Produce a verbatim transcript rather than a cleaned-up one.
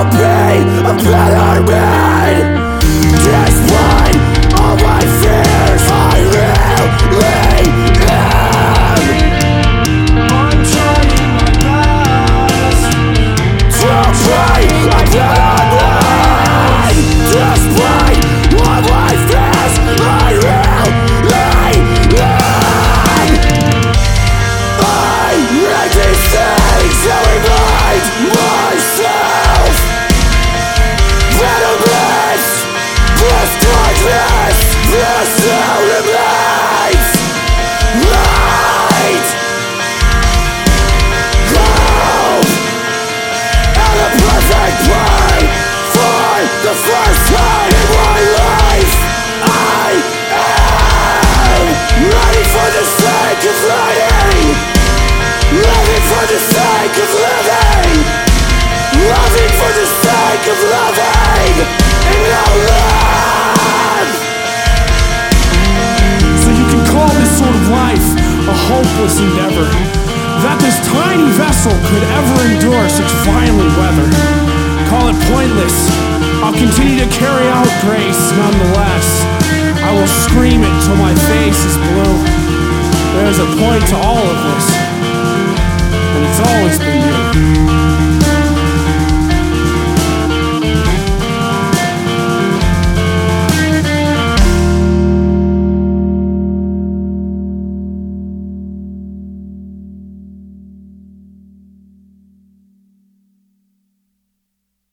will be a better man. Despite all my fears, I really am. I'm trying my best to be a better man. Despite all my fears, I really am. I make these things to remind myself better bliss, this darkness, this still remains light. Hope and a perfect plan for the first time in my life. I am ready for the sake of writing, living for the sake of living, loving for the sake of loving, and now love. So you can call this sort of life a hopeless endeavor, that this tiny vessel could ever endure such violent weather. Call it pointless, I'll continue to carry out grace nonetheless. I will scream it till my face is blue. There is a point to all of this, and it's always been you.